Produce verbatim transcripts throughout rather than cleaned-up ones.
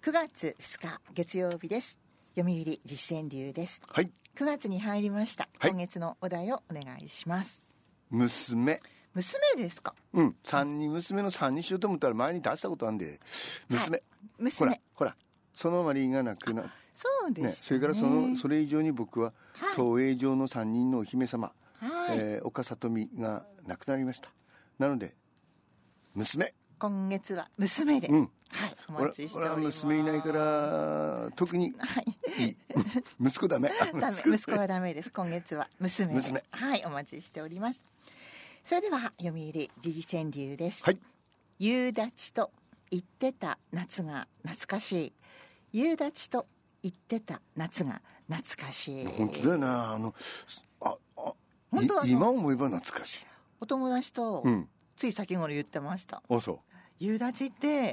くがつふつか月曜日です。読売実践流です。 はい。 くがつに入りました、はい、今月のお題をお願いします。 娘。 娘ですか。 うん。三人娘の三人しようと思ったら前に出したことあるんで娘、はい、 娘。 ほらほらその割がなくなそうですね。 ね、それからそのそれ以上に僕は、はい、東映上の三人のお姫様、はいえー、岡里美が亡くなりました。なので娘、 今月は娘で、 うん、 はい、お待ちしております。俺は娘いないから特にいい、はい、息子ダメダメ息子はダメです。今月は娘で娘、 はい、お待ちしております。それでは読売時事川柳です。 はい。 夕立と言ってた夏が懐かしい。夕立と言ってた夏が懐かしい。 本当だよな。あのああ本当今思えば懐かしい。 お友達と、うん、つい先頃言ってました。 あ、そう。 夕立って、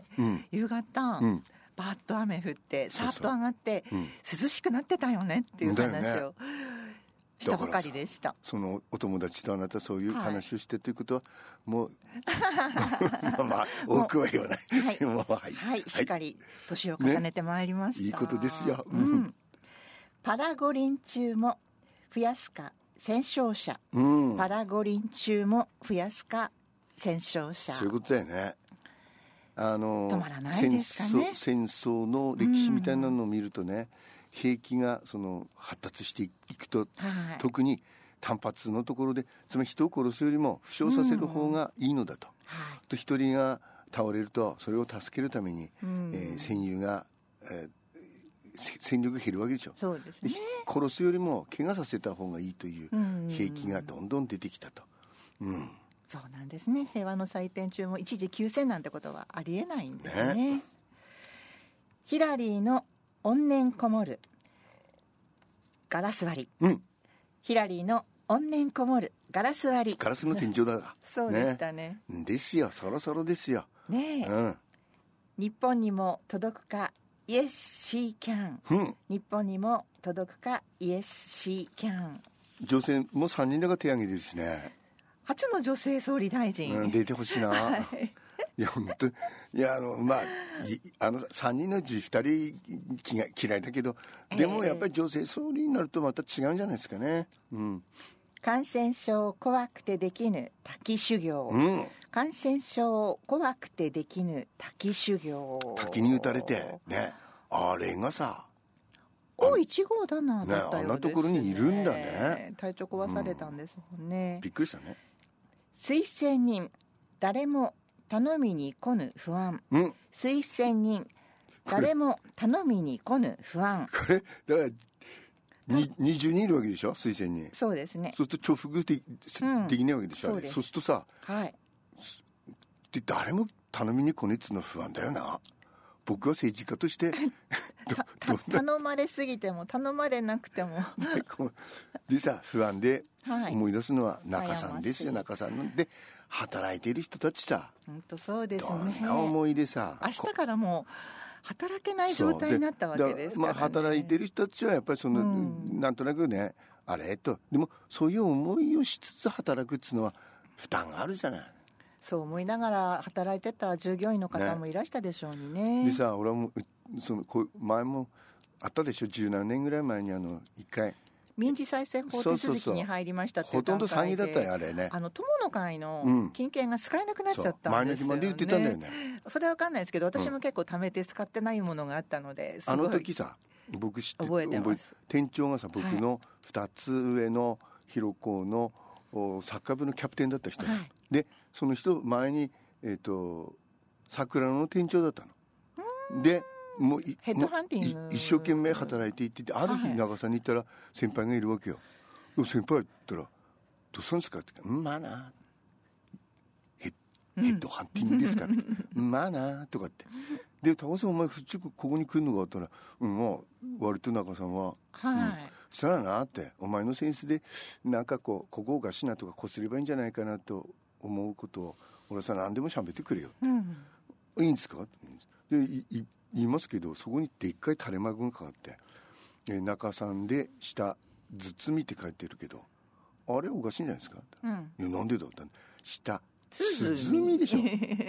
うん、夕方、うん、バーッと雨降ってさっと上がってそうそう、うん、涼しくなってたよねっていう話をしたばかりでした。 そのお友達とあなたそういう話をしてということは、はい、もうまあまあ多くは言わない。 はい、もうはい、はい、しっかり年を重ねてまいりました、 ね、いいことですよ、 うん、パラ五輪中も増やすか戦勝者、うん、パラ五輪中も増やすか戦勝者。 そういうことだよね。あの止まらないですかね。 戦争、戦争の歴史みたいなのを見るとね、うん、兵器がその発達していくと、はい、特に単発のところでつまり人を殺すよりも負傷させる方がいいのだと、うんはい、と一人が倒れるとそれを助けるために、うんえー、戦友が、えー、戦力が減るわけでしょ。 そうですね。 殺すよりも怪我させた方がいいという兵器がどんどん出てきたと、うん、 そうなんですね。平和の祭典中も一時休戦なんてことはありえないんですね。ねヒラリーの怨念こもるガラス割り、うん、ヒラリーの怨念こもるガラス割り。 ガラスの天井だそうでしたね。 ねですよ、そろそろですよねえ、うん、日本にも届くか Yes she can、うん、日本にも届くか Yes she can。 女性もさんにんだから手挙げてるしね。 初の女性総理大臣、 うん、出てほしいな、はい、いや本当いやあのまああのさんにんのうちふたり嫌いだけどでもやっぱり女性総理になるとまた違うんじゃないですかね、うん、 感染症怖くてできぬ滝修行、うん、感染症怖くてできぬ滝修行。 滝に打たれてね、あれがさおいち号だなだったようですね。 あんなところにいるんだね。 体調壊されたんですもんね、 うん、びっくりしたね。 推薦人誰も頼みに来ぬ不安、うん、推薦人誰も頼みに来ぬ不安。 これだからにじゅうにんいるわけでしょ推薦人。 そうですね。 そうすると重複で、うん、できないわけでしょ、そうです。そうするとさ、 はい、 で誰も頼みに来ねえっつうのは不安だよな。僕は政治家としてど頼まれすぎても頼まれなくてもでさ不安で思い出すのは中さんですよ、はい、中さんで働いている人たちさ、 本当そうですね。どんな思いでさ明日からもう働けない状態になったわけですからね。 まあ、働いている人たちはやっぱりその、うん、なんとなくねあれとでもそういう思いをしつつ働くっていうのは負担があるじゃない。そう思いながら働いてた従業員の方もいらしたでしょうにね。 でさ俺はもうそのこう前もあったでしょ、じゅうななねんぐらい前にあの一回民事再生法手続きに入りましたっていう段階で、 ほとんど詐欺だったよあれね。 あの友の会の金券が使えなくなっちゃったんですよね、うん、前の日まで言ってたんだよね。それは分かんないですけど私も結構貯めて使ってないものがあったので、すごいあの時さ僕知って覚えてます。 店長がさ僕のふたつ上の広高のサッカー部のキャプテンだった人、はい、でその人前にえー、と桜の店長だったのでもうヘッドハンティング一生懸命働いていっててある日長さんに行ったら先輩がいるわけよ、はい、先輩言ったらどうしたんですかって言うからまあなヘッ、ヘッドハンティングですかってまあなとかってで高さんお前普通ここに来るのがあったらうんまあ割と中さんは、 はい、うん、 そしたらなってお前のセンスでなんかこうここおかしいなとかこすればいいんじゃないかなと思うことを俺さ何でも喋ってくれよって、うん、いいんですかってでいい言いますけどそこにでっかい垂れ幕がかかってえ中さんで下包みって書いてるけどあれおかしいんじゃないですか、うん、いやなんでだって下包みでしょ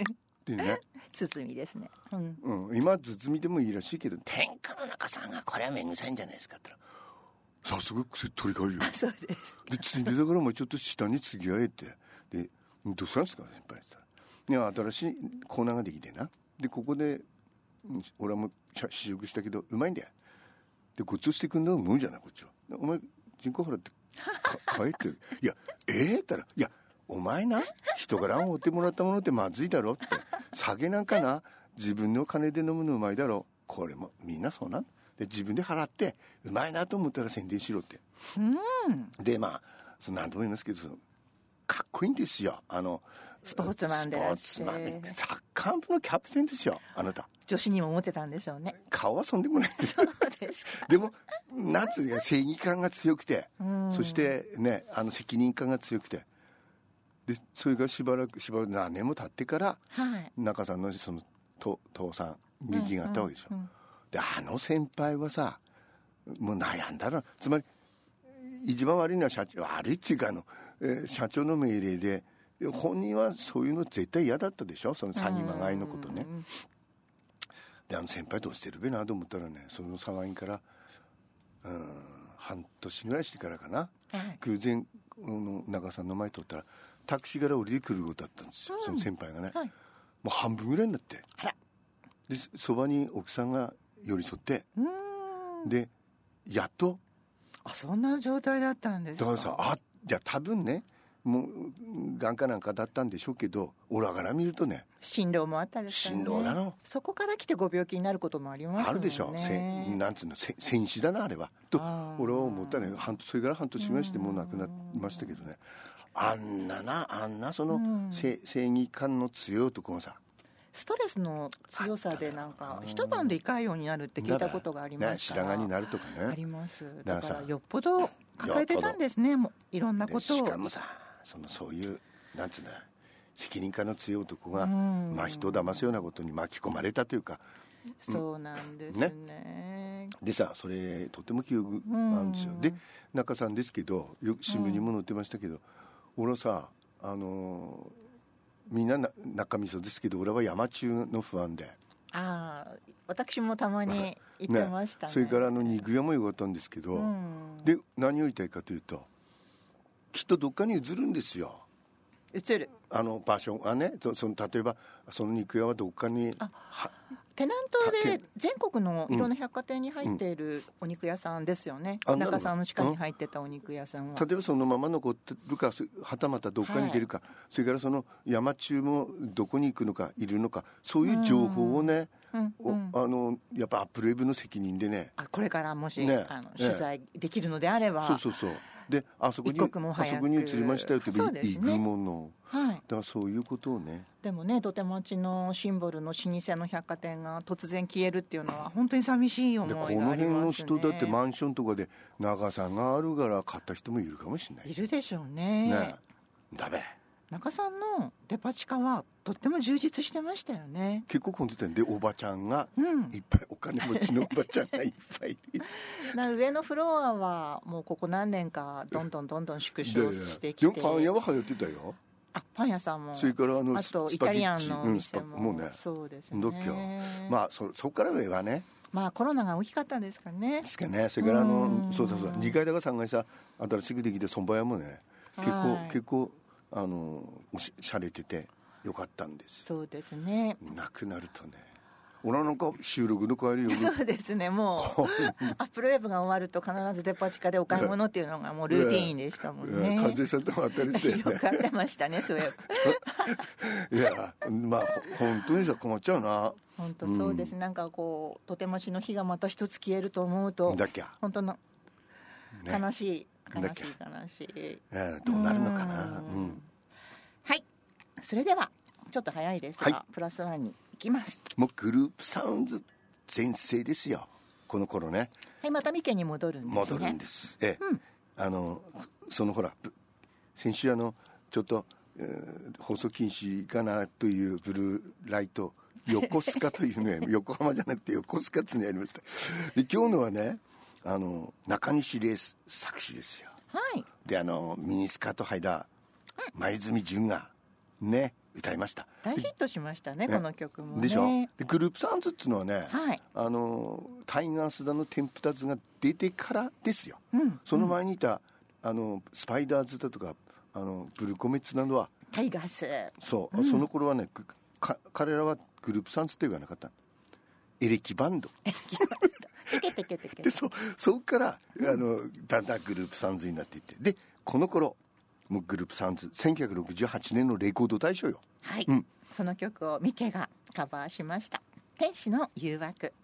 でね包ですね、うんうん、今包でもいいらしいけど、天下の中さんがこれはめぐさいんじゃないですかって言ったら、早速取り替えるよ。 そうですでついでだからもうちょっと下に継ぎ合えて、でどうしたんですか先輩って言ったら、いや新しいコーナーができてな、でここで俺はもう試食したけどうまいんだよ、でごちそうしてくんだ思うじゃないこっちは。お前人口払って帰ってるいやええー、ったら、いやお前な人から持ってもらったものってまずいだろって、酒なんかな自分の金で飲むのうまいだろ、これもみんなそうなんで、自分で払ってうまいなと思ったら宣伝しろって、うん、でまあその何度も言いますけど、そのかっこいいんですよ、あのスポーツマンでらっしゃる、 サッカー部のキャプテンですよあなた。 女子にもモテたんでしょうね。 顔はそんでもないそうですかでもなんつうか正義感が強くて、そしてねあの責任感が強くて、でそれがしばらくしばらく何年も経ってから、はい、中さんのそのと父さん右があったわけでしょ、うんうんうん、であの先輩はさもう悩んだら、つまり一番悪いのは社長、悪いっていうかあの、えー、社長の命令で、本人はそういうの絶対嫌だったでしょ、その詐欺まがいのことね。であの先輩どうしてるべなと思ったらね、その騒ぎからうん半年ぐらいしてからかな、はい、偶然中さんの前通ったらタクシーから降りてくることだったんですよ、うん、その先輩がね、はい、もう半分ぐらいになって、あらでそばに奥さんが寄り添って、うんでやっと、 あそんな状態だったんですか。 だからさ、あいや多分ねもう眼科なんかだったんでしょうけど、俺から見るとね心労もあったですからね。 心労なの、そこから来てご病気になることもありますもんね。 あるでしょ、せなんつうのせ戦死だなあれはと俺は思ったね。半それから半年ぐらいしてもう亡くなりましたけどね、あんななあんなその、うん、正義感の強い男がさ、 ストレスの強さでなんか一晩で胃潰瘍になるって聞いたことがありますから、 ね、白髪になるとかねあります。だからよっぽど抱えてたんですね、もういろんなことを。 しかもさそのそういうなんつうの責任感の強い男が、まあ、人を騙すようなことに巻き込まれたというか、 そうなんですね。ねでさそれとても記憶あるんですよ。で中さんですけどよく新聞にも載ってましたけど、俺さあのみんな中味噌ですけど俺は山中の不安で、 ああ私もたまに行ってました ね, ねそれからあの肉屋もよかったんですけど、で何を言いたいかというと、きっとどっかに移るんですよ。 移るあの場所がね、その例えばその肉屋はどっかにテナントで全国のいろんな百貨店に入っているお肉屋さんですよね、うん、中さんの地下に入ってたお肉屋さんは、 例えばそのまま残ってるかはたまたどっかに出るか、はい、それからその山中もどこに行くのかいるのか、そういう情報をね、うんうん、あのやっぱアップルウェブの責任でね、 あこれからもし、ね、あの取材できるのであれば、 ね、そうそうそうであそこにあそこに移りましたよって行くもの、はい、だからそういうことをね。 でもね土手町のシンボルの老舗の百貨店が突然消えるっていうのは本当に寂しい思いがありますね。 でこの辺の人だってマンションとかで長さがあるから買った人もいるかもしれない。 いるでしょう ね, ねだべ中さんのデパ地下はとっても充実してましたよね。 結構混んでたんでおばちゃんがいっぱい、うん、お金持ちのおばちゃんがいっぱいいる上のフロアはもうここ何年かどんどんどんどん縮小してきて、 でもパン屋は流行ってたよ。 あパン屋さんも、 それからあのあとイタリアンのお店も、 うん、もうねそうですね。 どっきょまあ そ, そこから上はね、 まあコロナが大きかったんですかね。 ですかね。それからあのそうそうそうにかいだかさんがいさ新しくできてそば屋もね結構、はい、結構あのしゃれててよかったんです。 そうですね。 なくなるとね、俺なんか収録の帰りよそうですね、もうアップルウェブが終わると必ずデパ地下でお買い物っていうのがもうルーティーンでしたもんね。 和江さんともあったりして、ね、 よくあってましたねそういえばいやまあ本当にさ困っちゃうな。 本当そうです、うん、なんかこうとてもしの日がまた一つ消えると思うとだっけ本当の悲しい、ね、悲しい悲しい、 えー、どうなるのかな。うん、うん、 はい、それではちょっと早いですが、はい、プラスワンに行きます。 もうグループサウンズ全盛ですよこの頃ね。 はい、また三家に戻るんですね。 戻るんです、ええ、うん、あのそのほら先週あのちょっと、えー、放送禁止かなというブルーライト横須賀というね横浜じゃなくて横須賀ってにありました。で今日のはねあの中西礼作詞ですよ。 はい。 であのミニスカート履いた前住淳がね歌いました。 大ヒットしましたね、この曲もね。 でしょ。でグループサウンズっていうのはね、 はい、 あのタイガースだのテンプタズが出てからですよ、 うん、 その前にいたあのスパイダーズだとかあのブルコメッツなどはタイガース、 そう、 うん、 その頃はねか彼らはグループサウンズって言わなかった、エレキバンドで そ, そこから、うん、あのだんだんグループサウンズになっていって、でこの頃もうグループサウンズせんきゅうひゃくろくじゅうはちねんのレコード大賞よ。 はい、 うん、 その曲をミケがカバーしました。天使の誘惑。